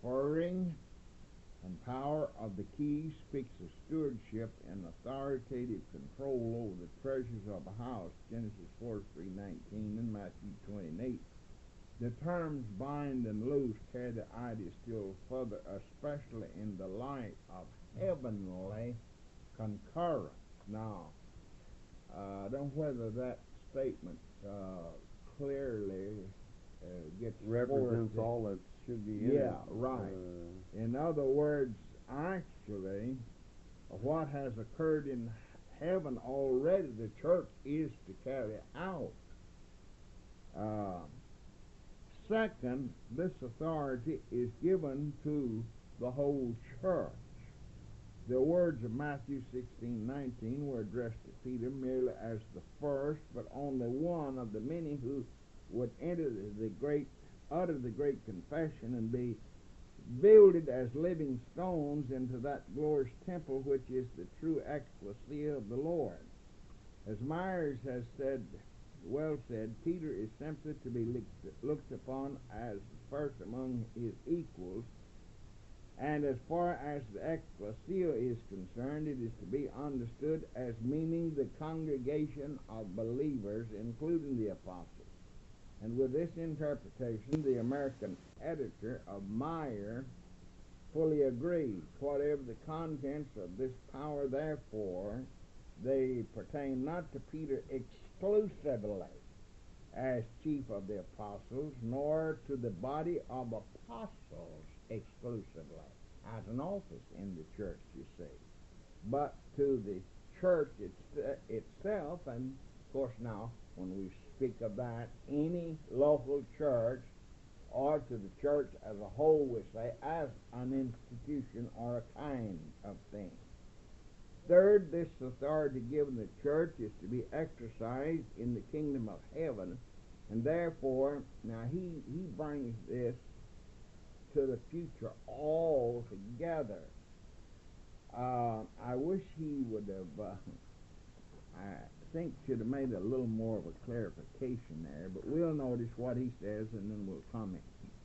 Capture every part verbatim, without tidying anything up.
conferring and power of the keys speaks of stewardship and authoritative control over the treasures of a house, Genesis forty-three nineteen and Matthew twenty-eight. The terms bind and loose carry the idea still further, especially in the light of heavenly concurrence. Now, uh, I don't know whether that statement uh, clearly uh, gets represents forth. all that should be in Yeah, it. right. Uh, In other words, actually, what has occurred in heaven already, the church is to carry out. Uh, second, this authority is given to the whole church. The words of Matthew sixteen nineteen were addressed to Peter merely as the first, but only one of the many who would enter the great, utter the great confession and be builded as living stones into that glorious temple which is the true ecclesia of the Lord. As Myers has said, well said, Peter is simply to be looked upon as first among his equals, and as far as the ecclesia is concerned, it is to be understood as meaning the congregation of believers, including the apostles. And with this interpretation, the American editor of Meyer fully agrees. Whatever the contents of this power, therefore, they pertain not to Peter exclusively as chief of the apostles, nor to the body of apostles exclusively as an office in the church, you see, but to the church it's, itself. And of course now, when we speak of that, any local church, or to the church as a whole, we say, as an institution or a kind of thing. Third, this authority given the church is to be exercised in the kingdom of heaven, and therefore, now he, he brings this to the future altogether. Uh, I wish he would have, uh, I think should have made a little more of a clarification there, but we'll notice what he says and then we'll comment.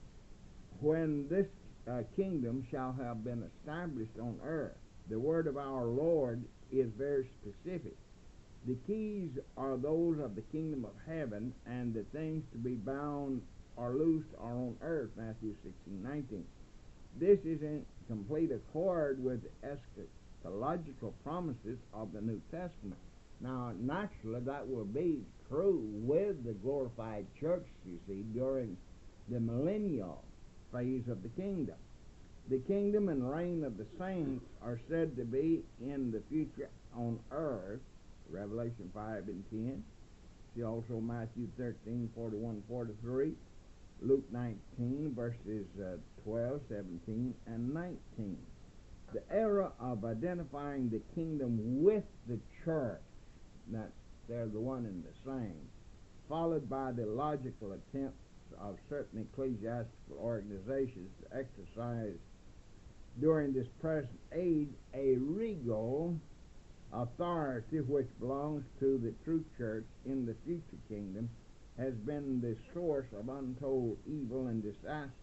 When this uh, kingdom shall have been established on earth, the word of our Lord is very specific. The keys are those of the kingdom of heaven, and the things to be bound or loosed are on earth, Matthew sixteen nineteen. This is in complete accord with the eschatological promises of the New Testament. Now, naturally, that will be true with the glorified church, you see, during the millennial phase of the kingdom. The kingdom and reign of the saints are said to be in the future on earth, Revelation five and ten. See also Matthew thirteen, forty-one, forty-three, Luke nineteen, verses uh, twelve, seventeen, and nineteen. The era of identifying the kingdom with the church, that's they're the one and the same, followed by the logical attempts of certain ecclesiastical organizations to exercise during this present age a regal authority which belongs to the true church in the future kingdom, has been the source of untold evil and disaster.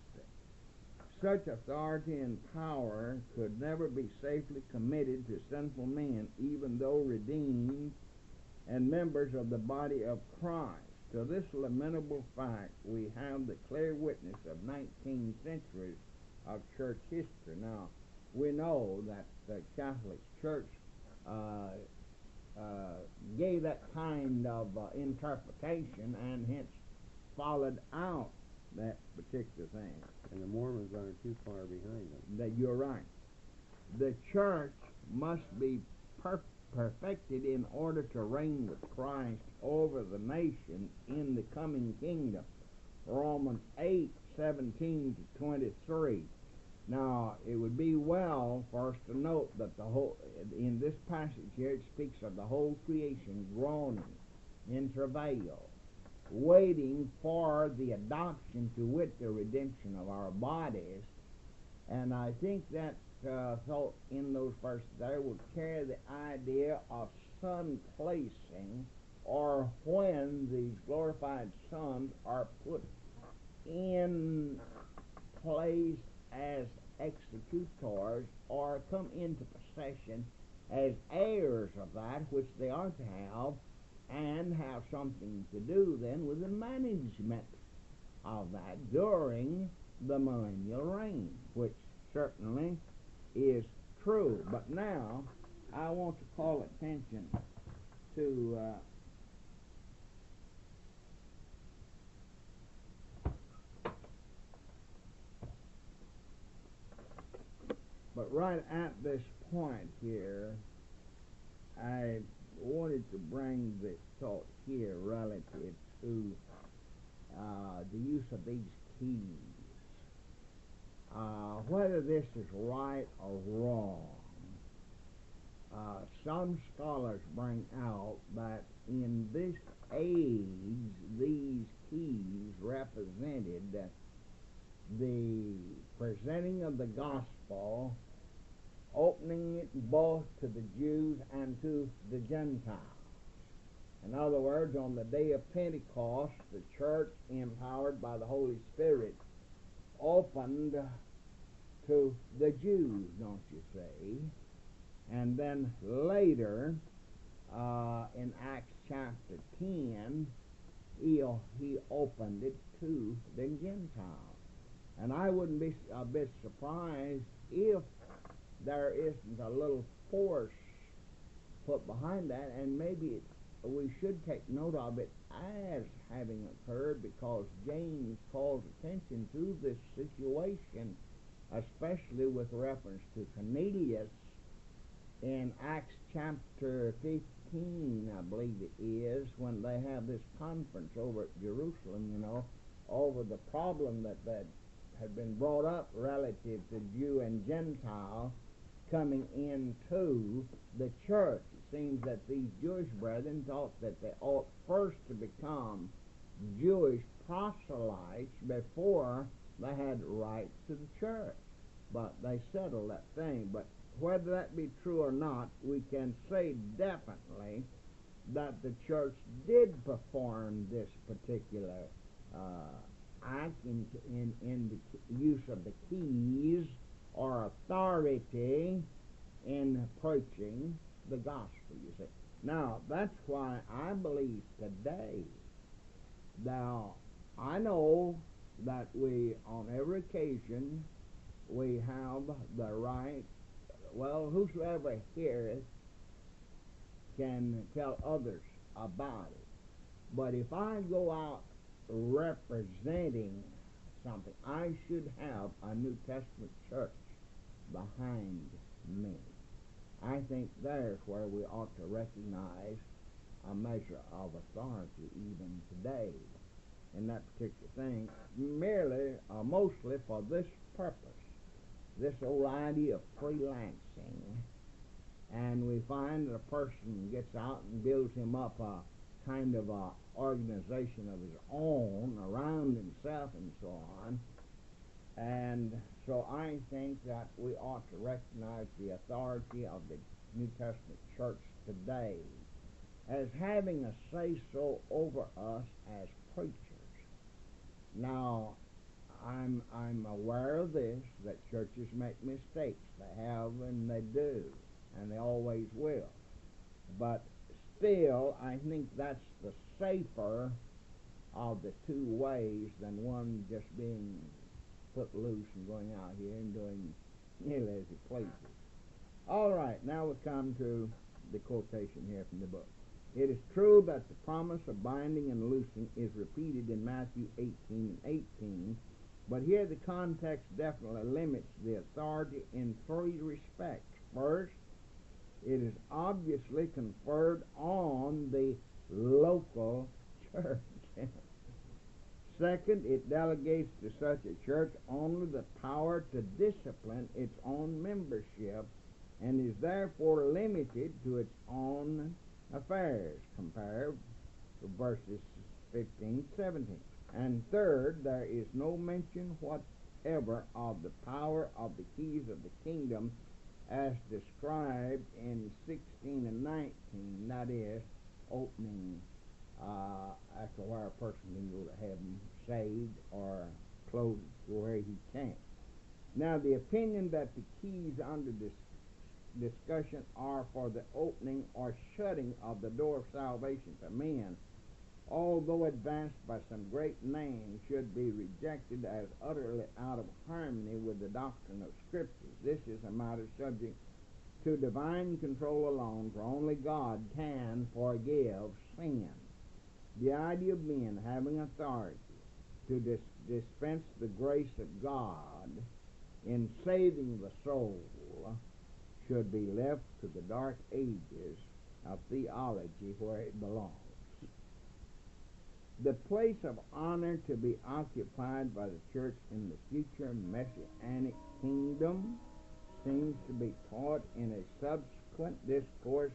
Such authority and power could never be safely committed to sinful men, even though redeemed and members of the body of Christ. To this lamentable fact, we have the clear witness of nineteen centuries of church history. Now, we know that the Catholic Church uh, uh, gave that kind of uh, interpretation and hence followed out that particular thing. And the Mormons aren't too far behind them. That you're right. The church must be per perfected in order to reign with Christ over the nation in the coming kingdom. Romans eight, seventeen to twenty-three. Now, it would be well for us to note that the whole, in this passage here, it speaks of the whole creation groaning in travail, waiting for the adoption, to wit, the redemption of our bodies. And I think that uh, thought in those verses there would carry the idea of sun placing, or when these glorified sons are put in place as executors or come into possession as heirs of that which they are to have, and have something to do then with the management of that during the millennial reign, which certainly is true. But now I want to call attention to uh, but right at this point here, I wanted to bring the thought here relative to uh, the use of these keys. Uh, whether this is right or wrong, uh, some scholars bring out that in this age, these keys represented the presenting of the gospel, opening it both to the Jews and to the Gentiles. In other words, on the day of Pentecost, the church, empowered by the Holy Spirit, opened to the Jews, don't you see? And then later, uh, in Acts chapter ten, he, he opened it to the Gentiles. And I wouldn't be a bit surprised if there isn't a little force put behind that, and maybe it, we should take note of it as having occurred, because James calls attention to this situation, especially with reference to Cornelius in Acts chapter fifteen, I believe it is, when they have this conference over at Jerusalem, you know, over the problem that, that had been brought up relative to Jew and Gentile coming into the church. It seems that these Jewish brethren thought that they ought first to become Jewish proselytes before they had right to the church. But they settled that thing. But whether that be true or not, we can say definitely that the church did perform this particular uh, act in, in, in the use of the keys or authority in preaching the gospel, you see. Now, that's why I believe today, now, I know that we, on every occasion, we have the right, well, whosoever heareth can tell others about it. But if I go out representing something, I should have a New Testament church behind me. I think there's where we ought to recognize a measure of authority even today in that particular thing, merely, uh, mostly for this purpose, this old idea of freelancing. And we find that a person gets out and builds him up a kind of a organization of his own around himself and so on. And so I think that we ought to recognize the authority of the New Testament church today as having a say-so over us as preachers. Now, I'm I'm aware of this, that churches make mistakes. They have and they do, and they always will. But still, I think that's the safer of the two ways than one just being put loose and going out here and doing nearly as he pleases. All right, now we come to the quotation here from the book. It is true that the promise of binding and loosing is repeated in Matthew eighteen and eighteen, but here the context definitely limits the authority in three respects. First, it is obviously conferred on the local church. Second, it delegates to such a church only the power to discipline its own membership and is therefore limited to its own affairs. Compare verses fifteen, seventeen. And third, there is no mention whatever of the power of the keys of the kingdom as described in sixteen and nineteen, that is, opening uh, as to where a person can go to heaven saved or closed to where he can't. Now, the opinion that the keys under this discussion are for the opening or shutting of the door of salvation to men, although advanced by some great names, should be rejected as utterly out of harmony with the doctrine of Scripture. This is a matter subject to divine control alone, for only God can forgive sin. The idea of men having authority to dis- dispense the grace of God in saving the soul should be left to the dark ages of theology where it belongs. The place of honor to be occupied by the church in the future Messianic kingdom seems to be taught in a subsequent discourse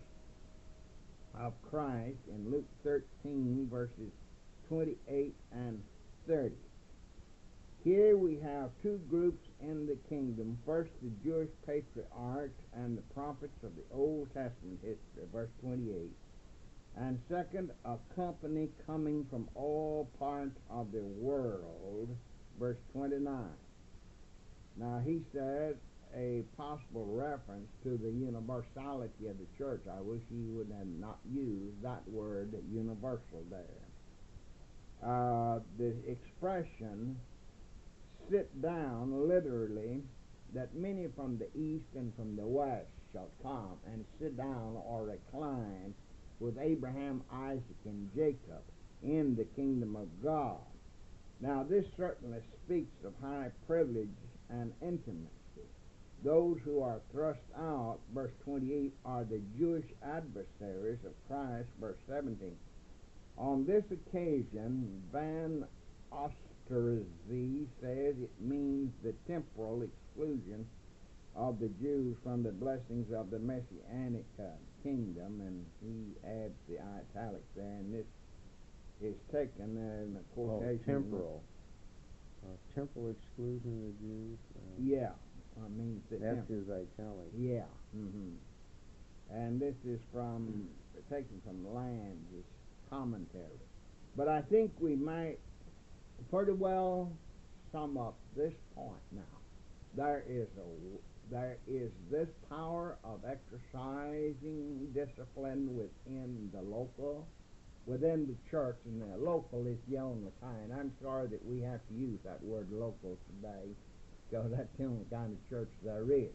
of Christ in Luke thirteen, verses twenty-eight and thirty. Here we have two groups in the kingdom. First, the Jewish patriarchs and the prophets of the Old Testament history, verse twenty-eight. And second, a company coming from all parts of the world, verse twenty-nine. Now, he says a possible reference to the universality of the church. I wish he would have not used that word universal there. Uh, the expression sit down, literally, that many from the east and from the west shall come and sit down or recline with Abraham, Isaac, and Jacob in the kingdom of God. Now, this certainly speaks of high privilege and intimacy. Those who are thrust out, verse twenty-eight, are the Jewish adversaries of Christ, verse seventeen. On this occasion, Van Oosterhuis says it means the temporal exclusion of the Jews from the blessings of the Messianic uh, kingdom, and he adds the italics there, and this is taken uh, in the quotation. Oh, temporal. Uh, temporal exclusion of the Jews? Uh, Yeah, I mean... The that's temp- his italic. Yeah. Mm-hmm. And this is from, taken from Land's commentary. But I think we might pretty well sum up this point now. There is a there is this power of exercising discipline within the local, within the church, and the local is the only kind. I'm sorry that we have to use that word local today, because that's the only kind of church there is.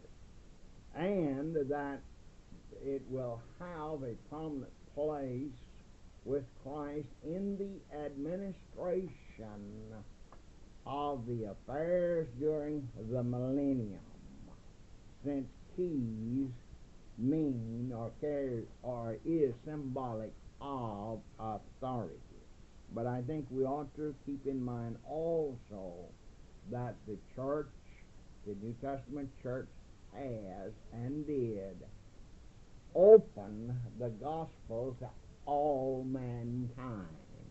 And that it will have a prominent place with Christ in the administration of the affairs during the millennium, since keys mean or carry or is symbolic of authority. But I think we ought to keep in mind also that the church, the New Testament church, has and did open the gospel to all mankind.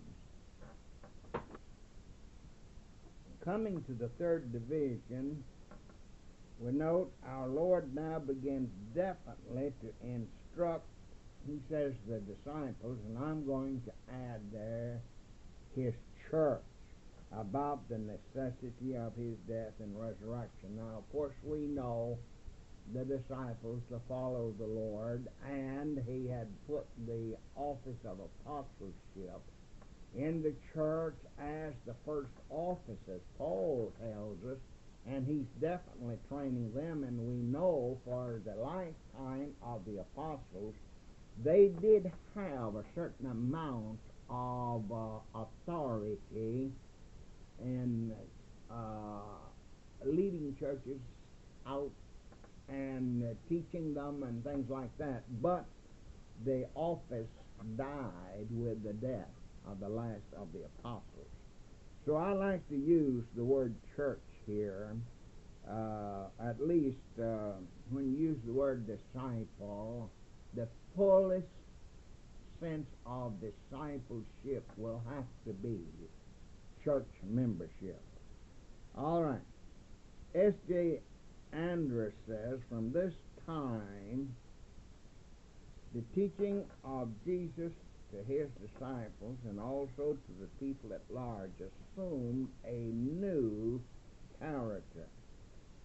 Coming to the third division, we note our Lord now begins definitely to instruct, he says, the disciples, and I'm going to add there, his church, about the necessity of his death and resurrection. Now, of course, we know the disciples to follow the Lord, and he had put the office of apostleship in the church as the first office, as Paul tells us, and he's definitely training them, and we know for the lifetime of the apostles, they did have a certain amount of uh, authority in uh, leading churches out and uh, teaching them and things like that, but the office died with the death of the last of the apostles. So I like to use the word church here, uh, at least uh, when you use the word disciple, the fullest sense of discipleship will have to be church membership. All right. S J Andrus says, from this time, the teaching of Jesus to his disciples and also to the people at large assumed a new character.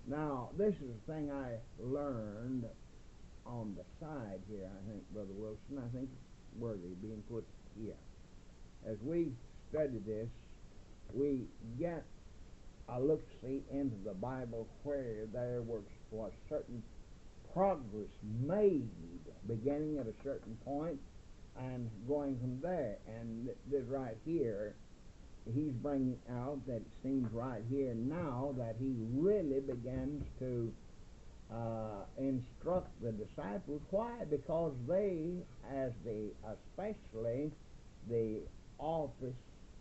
Now, this is a thing I learned on the side here, I think, Brother Wilson. I think it's worthy being put here. As we study this, we get a look-see into the Bible where there was, was certain progress made, beginning at a certain point and going from there. And this right here, he's bringing out that it seems right here now that he really begins to uh, instruct the disciples. Why? Because they, as the, especially the officers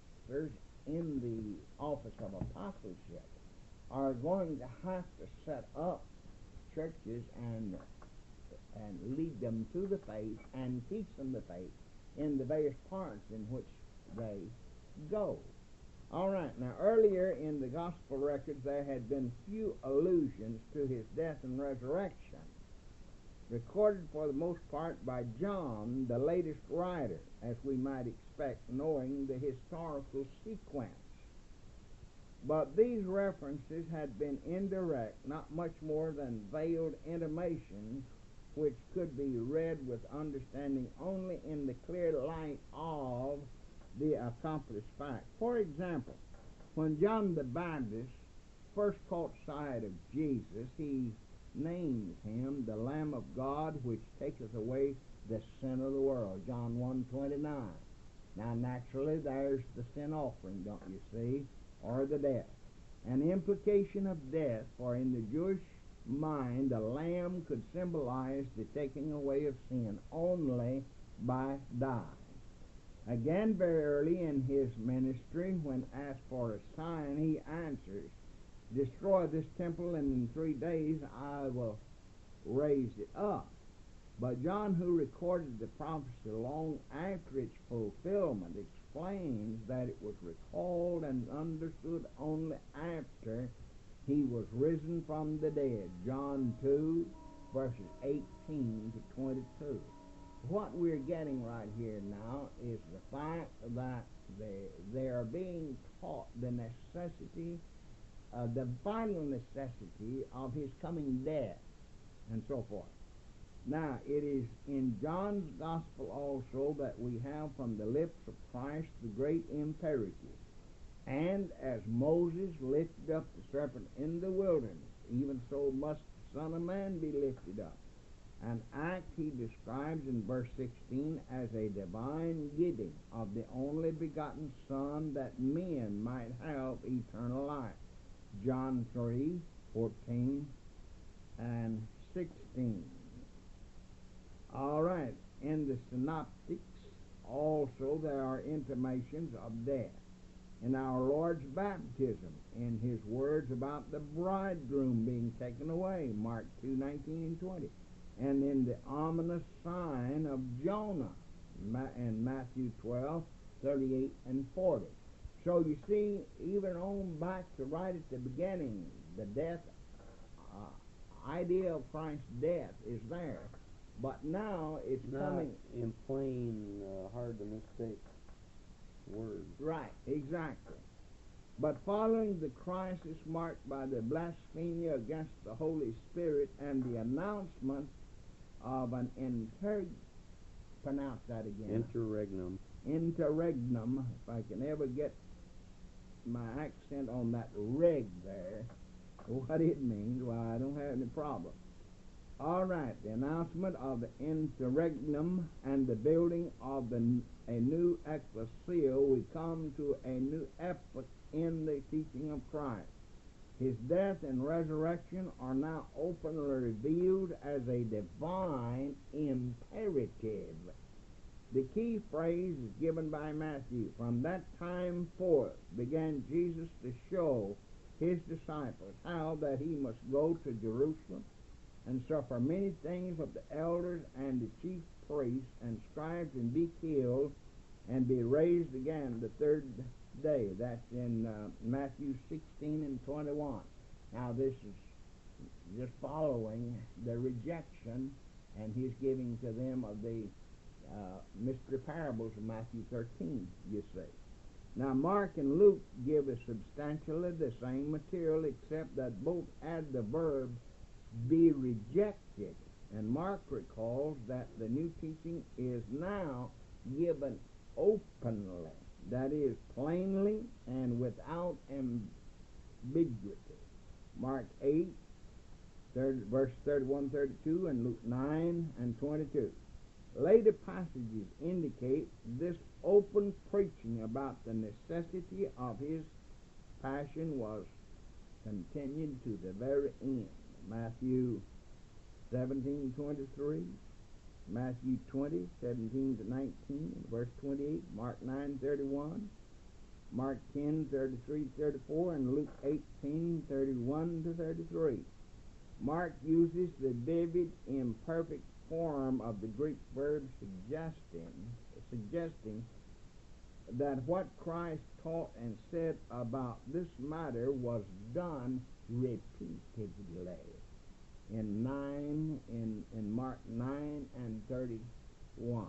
in the office of apostleship, are going to have to set up churches and and lead them to the faith and teach them the faith in the various parts in which they go. All right, now earlier in the gospel records there had been few allusions to his death and resurrection, recorded for the most part by John, the latest writer, as we might expect, knowing the historical sequence. But these references had been indirect, not much more than veiled intimations, which could be read with understanding only in the clear light of the accomplished fact. For example, when John the Baptist first caught sight of Jesus, he names him the Lamb of God, which taketh away the sin of the world, John one twenty-nine. Now, naturally, there's the sin offering, don't you see, or the death. An implication of death, for in the Jewish mind, a lamb could symbolize the taking away of sin only by dying. Again, very early in his ministry, when asked for a sign, he answers, destroy this temple, and in three days I will raise it up. But John, who recorded the prophecy long after its fulfillment, explains that it was recalled and understood only after he was risen from the dead. John two, verses eighteen to twenty-two. What we're getting right here now is the fact that they, they are being taught the necessity, uh, the vital necessity of his coming death, and so forth. Now, it is in John's Gospel also that we have from the lips of Christ the great imperative. And as Moses lifted up the serpent in the wilderness, even so must the Son of Man be lifted up. An act he describes in verse sixteen as a divine giving of the only begotten Son, that men might have eternal life. John three, fourteen and sixteen. All right, in the synoptics also there are intimations of death. In our Lord's baptism, in his words about the bridegroom being taken away, Mark two, nineteen and twenty. And in the ominous sign of Jonah in Matthew twelve, thirty-eight and forty. So you see, even on back to right at the beginning, the death, uh, idea of Christ's death is there. But now it's Not coming in plain, uh, hard to mistake words. Right, exactly. But following the crisis marked by the blasphemy against the Holy Spirit and the announcement of an inter... pronounce that again. Interregnum. Interregnum, if I can ever get my accent on that reg there, what it means, well, I don't have any problem. All right, the announcement of the interregnum and the building of the, a new ecclesia, we come to a new epoch in the teaching of Christ. His death and resurrection are now openly revealed as a divine imperative. The key phrase is given by Matthew. From that time forth began Jesus to show his disciples how that he must go to Jerusalem and suffer many things of the elders and the chief priests and scribes, and be killed, and be raised again the third day. That's in uh, Matthew sixteen and twenty-one. Now this is just following the rejection and his giving to them of the uh, mystery parables of Matthew thirteen, you see. Now, Mark and Luke give us substantially the same material, except that both add the verb be rejected. And Mark recalls that the new teaching is now given openly, that is, plainly and without ambiguity. Mark eight, thirty, verse thirty-one, thirty-two, and Luke nine and twenty-two. Later passages indicate this open preaching about the necessity of his passion was continued to the very end. Matthew seventeen twenty-three, Matthew twenty seventeen to nineteen, and verse twenty-eight, Mark nine thirty-one, Mark ten thirty-three to thirty-four, and Luke eighteen thirty-one to thirty-three. Mark uses the vivid, imperfect form of the Greek verb suggesting, suggesting that what Christ taught and said about this matter was done repeatedly. In nine, in, in Mark nine and thirty-one.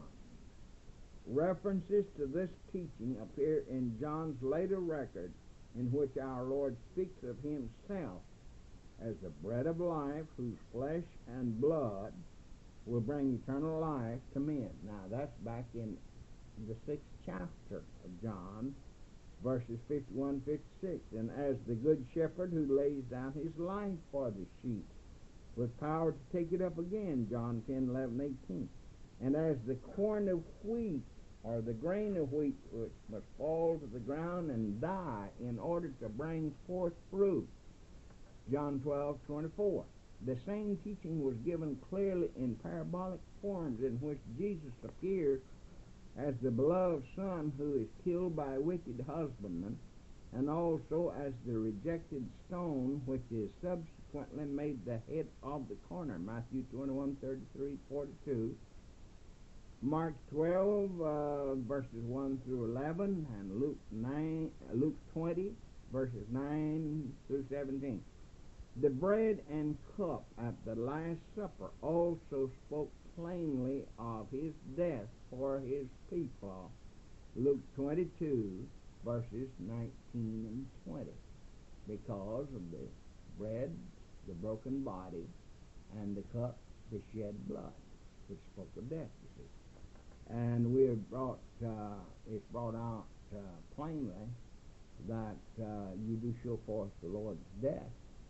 References to this teaching appear in John's later record, in which our Lord speaks of himself as the bread of life, whose flesh and blood will bring eternal life to men. Now, that's back in the sixth chapter of John, verses fifty-one, fifty-six. And as the good shepherd who lays down his life for the sheep, with power to take it up again, John ten, eleven, eighteen. And as the corn of wheat, or the grain of wheat, which must fall to the ground and die in order to bring forth fruit, John twelve, twenty-four. The same teaching was given clearly in parabolic forms, in which Jesus appears as the beloved son who is killed by a wicked husbandman, and also as the rejected stone which is subsequently made the head of the corner, Matthew twenty-one, thirty-three, forty-two, Mark twelve, uh, verses one through eleven, and Luke nine, Luke twenty, verses nine through seventeen. The bread and cup at the Last Supper also spoke plainly of his death for his people, Luke twenty-two, verses nineteen and twenty, because of the bread, the broken body, and the cup, the shed blood, which spoke of death, you see. And we have brought, uh, it's brought out uh, plainly that uh, you do show forth the Lord's death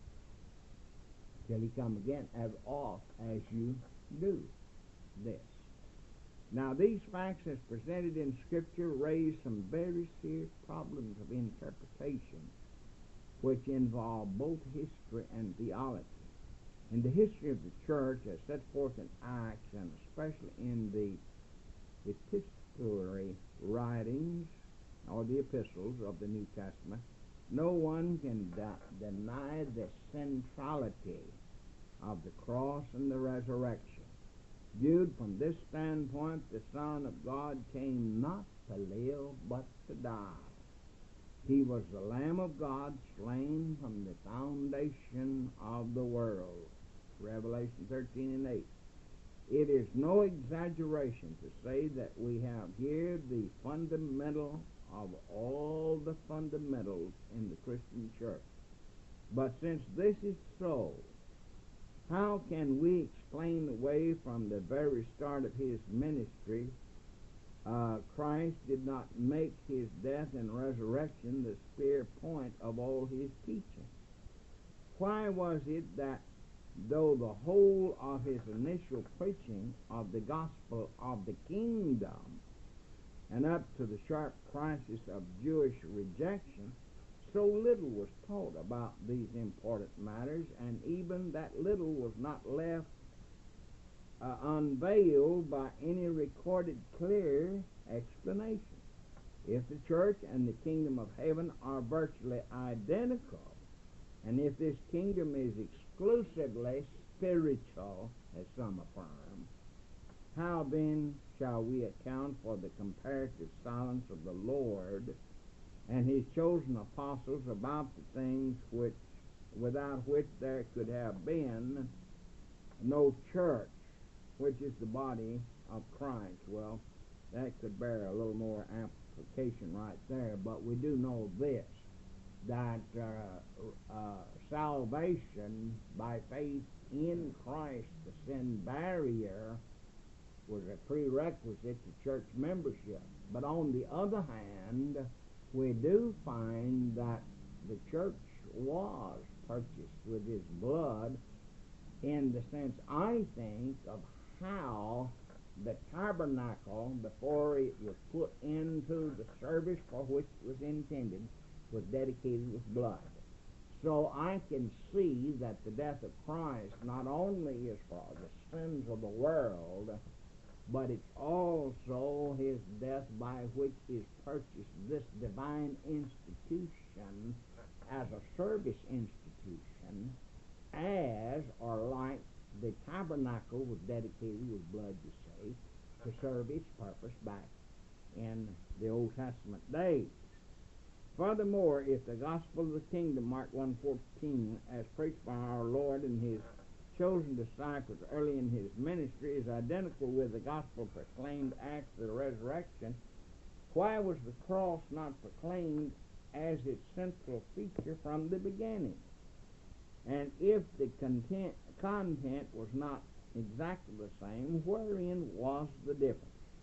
till he come again, as oft as you do this. Now, these facts as presented in Scripture raise some very serious problems of interpretation, which involve both history and theology. In the history of the church, as set forth in Acts, and especially in the epistolary writings, or the epistles of the New Testament, no one can de- deny the centrality of the cross and the resurrection. Viewed from this standpoint, the Son of God came not to live, but to die. He was the Lamb of God, slain from the foundation of the world. Revelation thirteen and eight. It is no exaggeration to say that we have here the fundamental of all the fundamentals in the Christian church. But since this is so, how can we explain away from the very start of his ministry uh, Christ did not make his death and resurrection the spear point of all his teaching? Why was it that though the whole of his initial preaching of the gospel of the kingdom and up to the sharp crisis of Jewish rejection, so little was taught about these important matters, and even that little was not left uh, unveiled by any recorded clear explanation? If the church and the kingdom of heaven are virtually identical, and if this kingdom is exclusively spiritual, as some affirm, how then shall we account for the comparative silence of the Lord and his chosen apostles about the things which, without which there could have been no church, which is the body of Christ? Well, that could bear a little more ample clarification right there, but we do know this, that uh, uh, salvation by faith in Christ, the sin barrier, was a prerequisite to church membership. But on the other hand, we do find that the church was purchased with his blood, in the sense, I think, of how the tabernacle, before it was put into the service for which it was intended, was dedicated with blood. So I can see that the death of Christ not only is for the sins of the world, but it's also his death by which is purchased this divine institution as a service institution, as or like the tabernacle was dedicated with blood, you say, to serve its purpose back in the Old Testament days. Furthermore, if the gospel of the kingdom, Mark one fourteen, as preached by our Lord and his chosen disciples early in his ministry, is identical with the gospel proclaimed after the resurrection, why was the cross not proclaimed as its central feature from the beginning? And if the content, content was not exactly the same, wherein was the difference?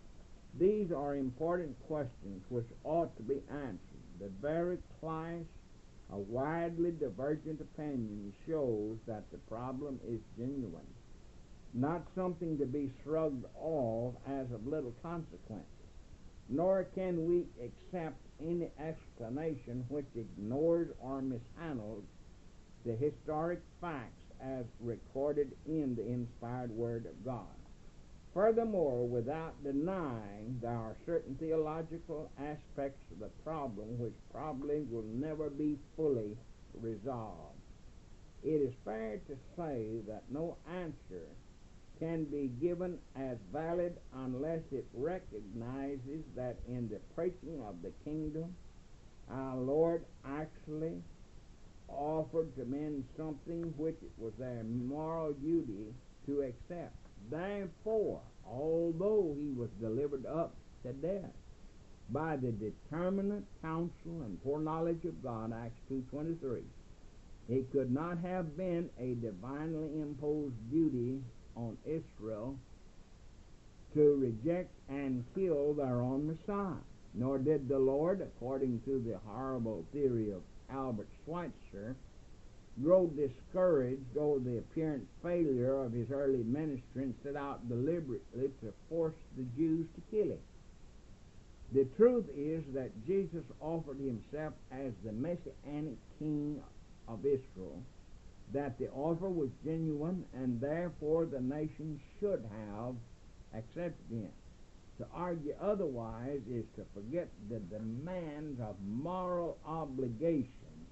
These are important questions which ought to be answered. The very clash of widely divergent opinions shows that the problem is genuine, not something to be shrugged off as of little consequence. Nor can we accept any explanation which ignores or mishandles the historic facts as recorded in the inspired Word of God. Furthermore, without denying, there are certain theological aspects of the problem which probably will never be fully resolved. It is fair to say that no answer can be given as valid unless it recognizes that in the preaching of the kingdom, our Lord actually offered to men something which it was their moral duty to accept. Therefore, although he was delivered up to death by the determinate counsel and foreknowledge of God, Acts two twenty-three, it could not have been a divinely imposed duty on Israel to reject and kill their own Messiah. Nor did the Lord, according to the horrible theory of Albert Schweitzer, grow discouraged over the apparent failure of his early ministry and set out deliberately to force the Jews to kill him. The truth is that Jesus offered himself as the Messianic King of Israel, that the offer was genuine, and therefore the nation should have accepted him. To argue otherwise is to forget the demands of moral obligations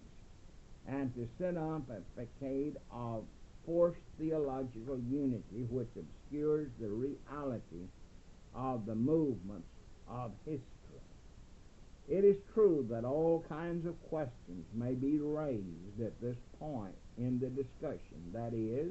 and to set up a facade of forced theological unity which obscures the reality of the movements of history. It is true that all kinds of questions may be raised at this point in the discussion. That is,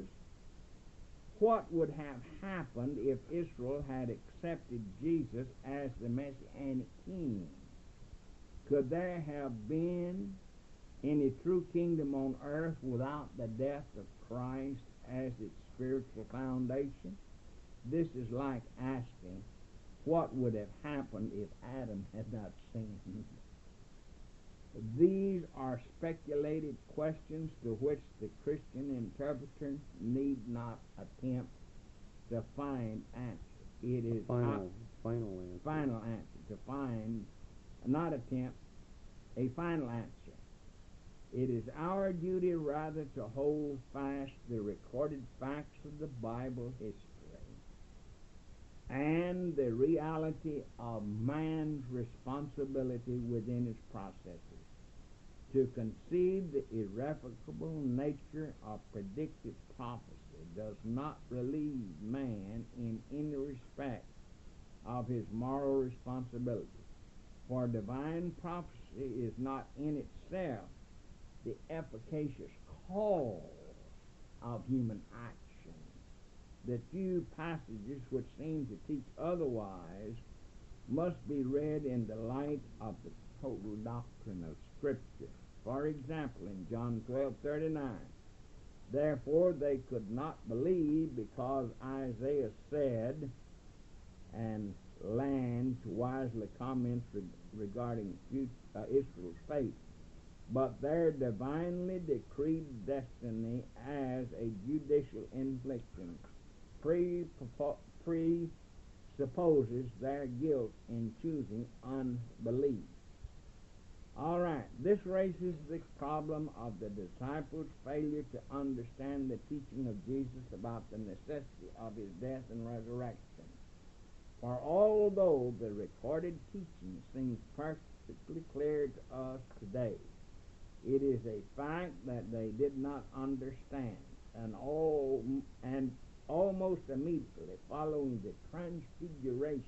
what would have happened if Israel had accepted Jesus as the Messianic King? Could there have been any true kingdom on earth without the death of Christ as its spiritual foundation? This is like asking, what would have happened if Adam had not sinned? These are speculated questions to which the Christian interpreter need not attempt to find answer. It is final, not, final answer. Final answer to find, not attempt a final answer. It is our duty rather to hold fast the recorded facts of the Bible history and the reality of man's responsibility within its processes. To concede the irrevocable nature of predictive prophecy does not relieve man in any respect of his moral responsibility, for divine prophecy is not in itself the efficacious cause of human action. The few passages which seem to teach otherwise must be read in the light of the total doctrine of Scripture. For example, in John twelve thirty-nine, therefore they could not believe because Isaiah said, and Lange wisely comments re- regarding future, uh, Israel's fate, but their divinely decreed destiny as a judicial infliction pre- presupposes their guilt in choosing unbelief. All right, this raises the problem of the disciples' failure to understand the teaching of Jesus about the necessity of his death and resurrection. For although the recorded teaching seems perfectly clear to us today, it is a fact that they did not understand, and all and almost immediately following the transfiguration,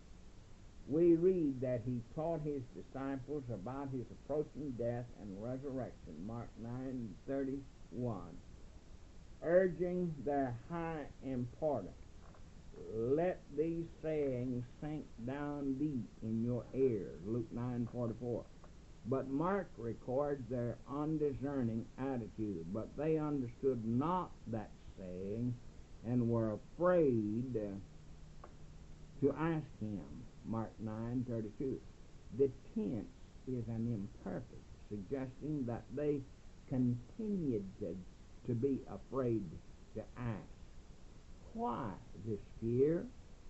we read that he taught his disciples about his approaching death and resurrection, Mark nine thirty-one, urging their high importance. Let these sayings sink down deep in your ears, Luke nine forty-four. But Mark records their undiscerning attitude, but they understood not that saying and were afraid to ask him, Mark nine thirty-two. The tense is an imperfect, suggesting that they continued to, to be afraid to ask. Why this fear?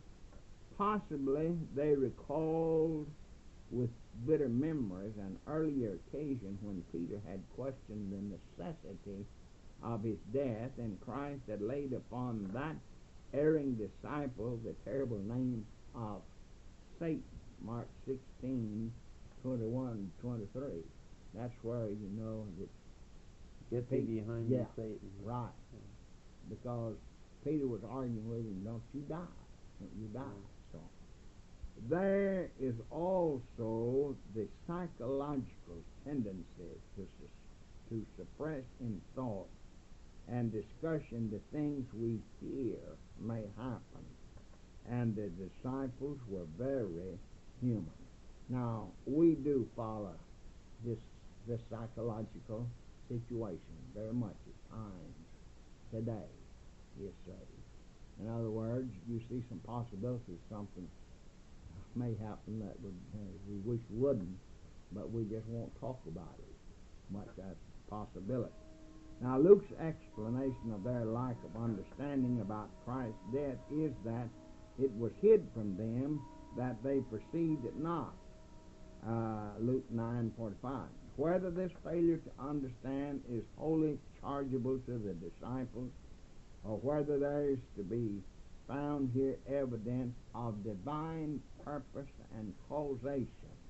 Possibly they recalled with bitter memories an earlier occasion when Peter had questioned the necessity of his death, and Christ had laid upon that erring disciple the terrible name of Satan, Mark sixteen twenty-one twenty-three. That's where you know that. Get thee behind yeah, me, Satan. Right. Yeah. Because Peter was arguing with him, don't you die. Don't you die. Yeah. So there is also the psychological tendency to, to suppress in thought and discussion the things we fear may happen. And the disciples were very human. Now, we do follow this this psychological situation very much at times today, you say. In other words, you see some possibilities something may happen that would uh, we wish wouldn't, but we just won't talk about it much as a possibility. Now, Luke's explanation of their lack of understanding about Christ's death is that it was hid from them that they perceived it not. Uh, Luke nine forty-five. Whether this failure to understand is wholly chargeable to the disciples, or whether there is to be found here evidence of divine purpose and causation,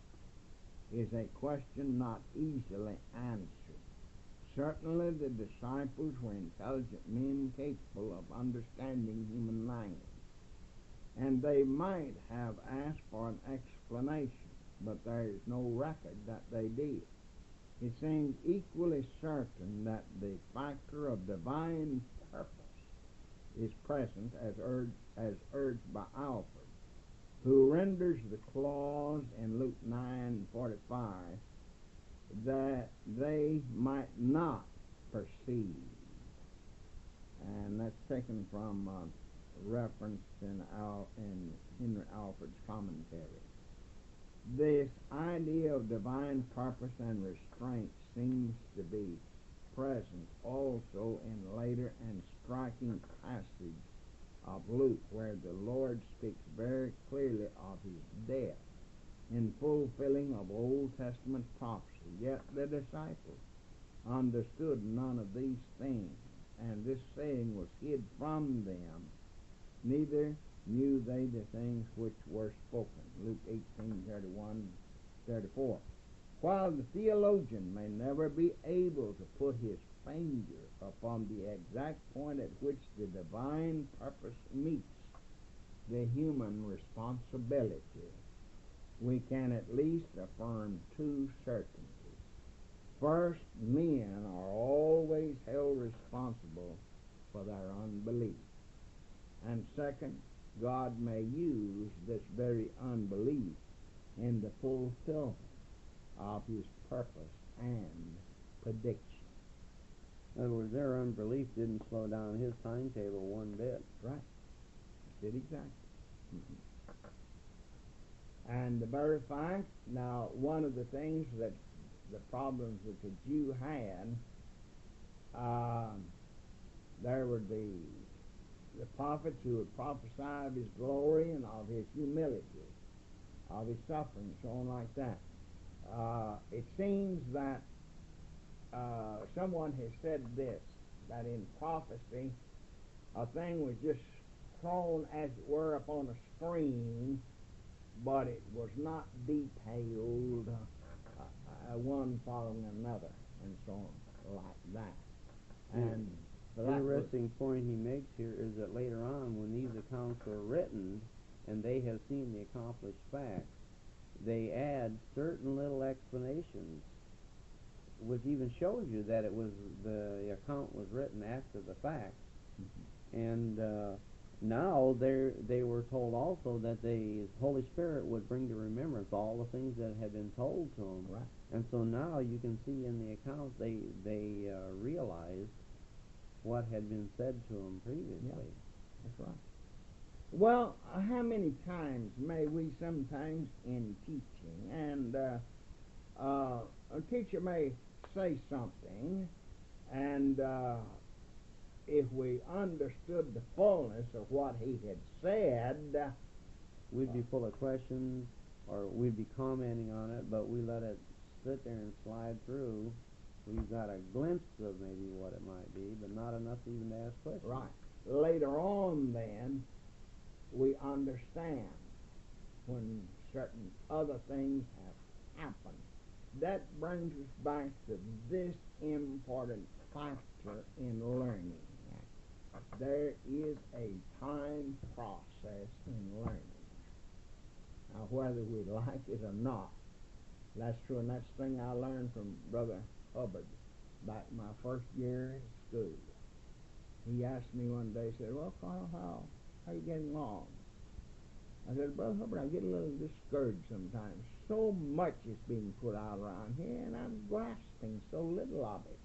is a question not easily answered. Certainly the disciples were intelligent men capable of understanding human language, and they might have asked for an explanation, but there is no record that they did. It seems equally certain that the factor of divine purpose is present, as urged, as urged by Alfred, who renders the clause in Luke nine forty-five that they might not perceive. And that's taken from uh, reference in, Al, in Henry Alfred's commentary. This idea of divine purpose and restraint seems to be present also in later and striking passage of Luke, where the Lord speaks very clearly of his death in fulfilling of Old Testament prophecy. Yet the disciples understood none of these things, and this saying was hid from them. Neither knew they the things which were spoken. Luke eighteen thirty-one thirty-four. While the theologian may never be able to put his finger upon the exact point at which the divine purpose meets the human responsibility, we can at least affirm two certainties. First, men are always held responsible for their unbelief. And second, God may use this very unbelief in the fulfillment of his purpose and prediction. In other words, their unbelief didn't slow down his timetable one bit. Right. Did exactly. Mm-hmm. And the very fact, now, one of the things that the problems that the Jew had, um, there were the the prophets who would prophesy of his glory and of his humility, of his suffering, so on like that. Uh, it seems that uh, someone has said this, that in prophecy, a thing was just thrown, as it were, upon a screen, but it was not detailed, uh, uh, one following another, and so on, like that. And the that interesting was, point he makes here is that later on, when these accounts are written, and they have seen the accomplished facts, they add certain little explanations, which even shows you that it was the account was written after the fact. mm-hmm. And uh, now they they were told also that the Holy Spirit would bring to remembrance all the things that had been told to them. Right. And so now you can see in the account they they uh, realized what had been said to them previously. Yeah, that's right. Well, uh, how many times may we sometimes in teaching, and uh, uh, a teacher may say something, and uh, if we understood the fullness of what he had said, we'd be full of questions, or we'd be commenting on it, but we let it sit there and slide through. We've got a glimpse of maybe what it might be, but not enough even to ask questions. Right. Later on, then, we understand when certain other things have happened. That brings us back to this important factor in learning. There is a time process in learning. Now, whether we like it or not, that's true, and that's the thing I learned from Brother Hubbard back in my first year in school. He asked me one day, he said, "Well, Carl, how, how are you getting along?" I said, "Brother Hubbard, I get a little discouraged sometimes. So much is being put out around here, and I'm grasping so little of it."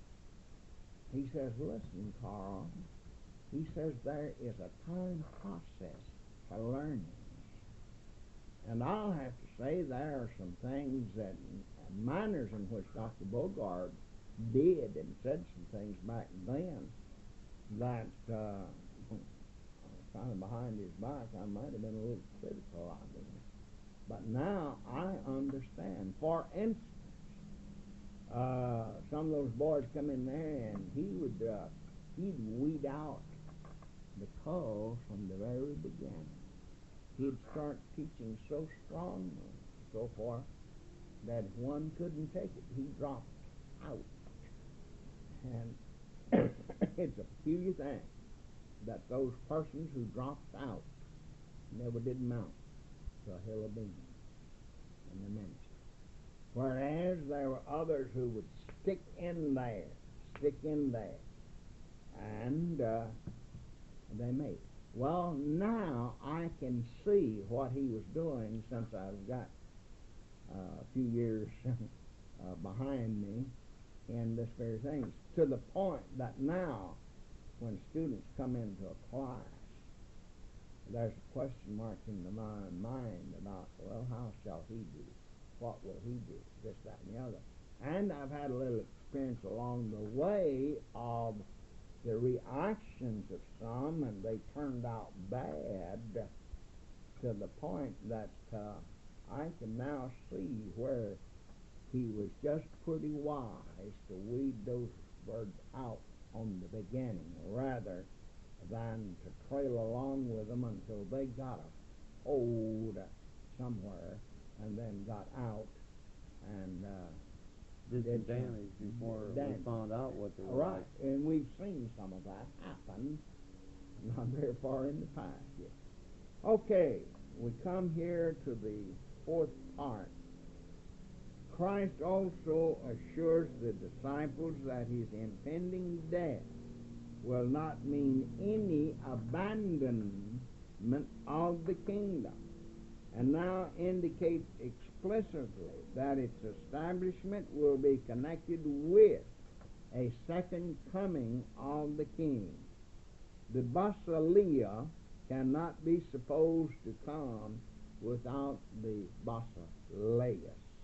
He says, "Listen, Carl," he says, "there is a time process for learning. And I'll have to say there are some things that, manners in which Doctor Bogard did and said some things back then that uh, kind of behind his back I might have been a little critical of him. But now I understand. For instance, uh, some of those boys come in there and he would uh, he'd weed out the culls from the very beginning. He'd start teaching so strongly and so forth that if one couldn't take it, he dropped out. And it's a peculiar thing that those persons who dropped out never did mount to a hill of beans in the ministry. Whereas there were others who would stick in there, stick in there, and uh, they made it. Well, now I can see what he was doing since I've got uh, a few years uh, behind me in this very thing, to the point that now when students come into a class, there's a question mark in the mind about, well, how shall he do? What will he do? This, that, and the other. And I've had a little experience along the way of the reactions of some, and they turned out bad to the point that uh, I can now see where he was just pretty wise to weed those birds out on the beginning rather than to trail along with them until they got a hold somewhere and then got out and uh, did some did some damage before damage. we found out what they were Right, like. and we've seen some of that happen not very far in the past yet. Okay, we come here to the fourth part. Christ also assures the disciples that his impending death will not mean any abandonment establishment of the kingdom, and now indicates explicitly that its establishment will be connected with a second coming of the King. The basileia cannot be supposed to come without the basileus.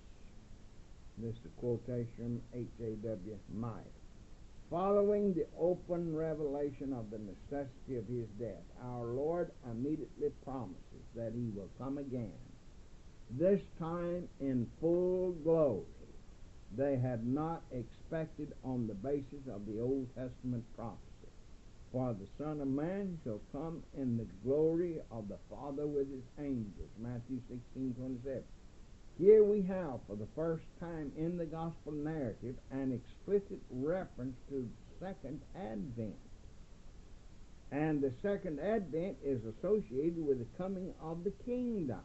This is a quotation, H A W Meyer. Following the open revelation of the necessity of his death, our Lord immediately promises that he will come again, this time in full glory. They had not expected on the basis of the Old Testament prophecy. For the Son of Man shall come in the glory of the Father with his angels, Matthew sixteen twenty-seven. Here we have, for the first time in the gospel narrative, an explicit reference to the second advent. And the second advent is associated with the coming of the kingdom.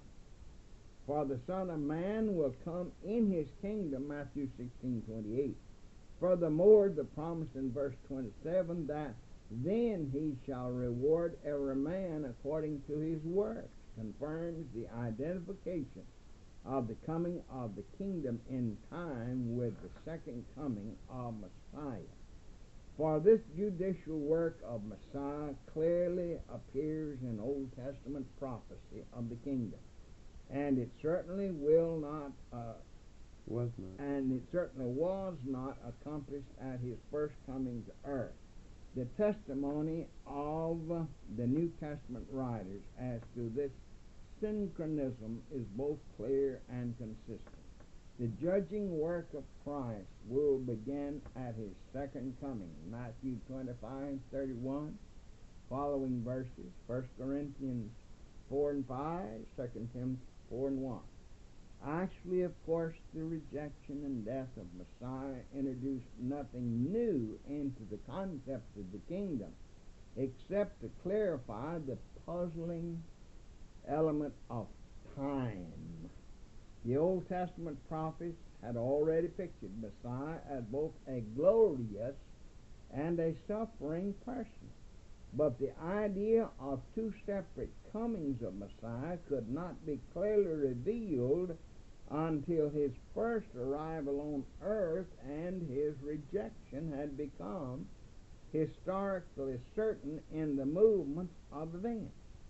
For the Son of Man will come in his kingdom, Matthew sixteen twenty-eight. Furthermore, the promise in verse twenty-seven that then he shall reward every man according to his works confirms the identification of the coming of the kingdom in time with the second coming of Messiah. For this judicial work of Messiah clearly appears in Old Testament prophecy of the kingdom, and it certainly will not, uh, Was not. and it certainly was not accomplished at his first coming to earth. The testimony of the New Testament writers as to this synchronism is both clear and consistent. The judging work of Christ will begin at his second coming, Matthew twenty-five thirty-one, following verses, First Corinthians four and five, Second Timothy four and one. Actually, of course, the rejection and death of Messiah introduced nothing new into the concept of the kingdom, except to clarify the puzzling element of time. The Old Testament prophets had already pictured Messiah as both a glorious and a suffering person. But the idea of two separate comings of Messiah could not be clearly revealed until his first arrival on earth and his rejection had become historically certain in the movements of events.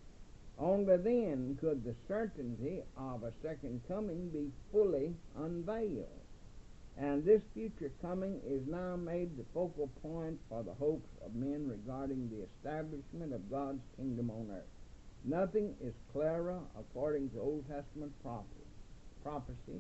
Only then could the certainty of a second coming be fully unveiled. And this future coming is now made the focal point for the hopes of men regarding the establishment of God's kingdom on earth. Nothing is clearer, according to Old Testament prophecy, prophecy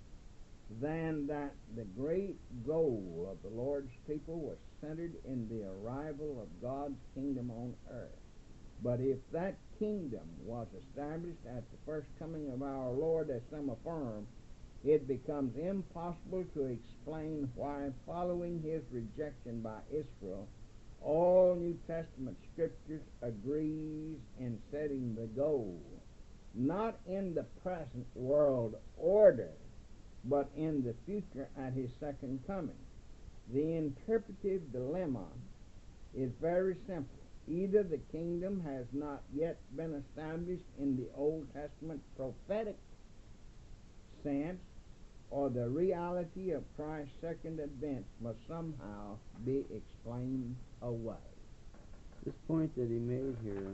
than that the great goal of the Lord's people was centered in the arrival of God's kingdom on earth. But if that kingdom was established at the first coming of our Lord, as some affirm, it becomes impossible to explain why, following his rejection by Israel, all New Testament scriptures agrees in setting the goal, not in the present world order, but in the future at his second coming. The interpretive dilemma is very simple. Either the kingdom has not yet been established in the Old Testament prophetic sense, or the reality of Christ's second advent must somehow be explained away. This point that he made here,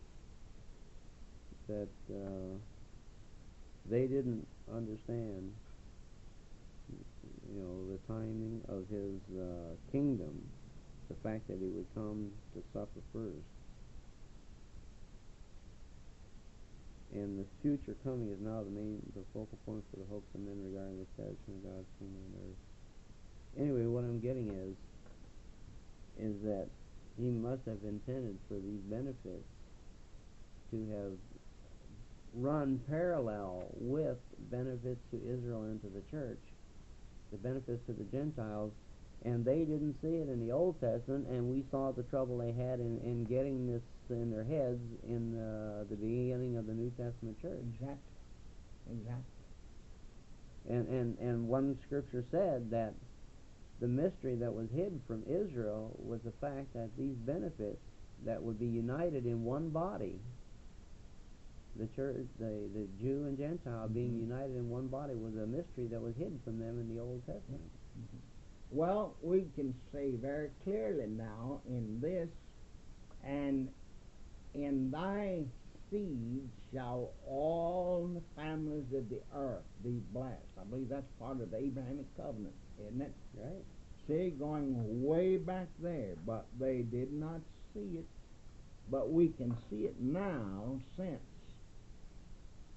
that uh, they didn't understand, you know, the timing of his uh, kingdom, the fact that he would come to suffer first. And the future coming is now the main, the focal point for the hopes of men regarding the establishment of God's kingdom on earth. Anyway, what I'm getting is, is that he must have intended for these benefits to have run parallel with benefits to Israel and to the church, the benefits to the Gentiles, and they didn't see it in the Old Testament, and we saw the trouble they had in, in getting this in their heads in uh, the beginning of the New Testament church. Exactly. Exactly. And, and, and one scripture said that the mystery that was hid from Israel was the fact that these benefits that would be united in one body the church, the, the Jew and Gentile being united in one body was a mystery that was hidden from them in the Old Testament. Well, we can say very clearly now in this, and in thy seed shall all the families of the earth be blessed. I believe that's part of the Abrahamic covenant, isn't it? Right. See, going way back there, but they did not see it. But we can see it now since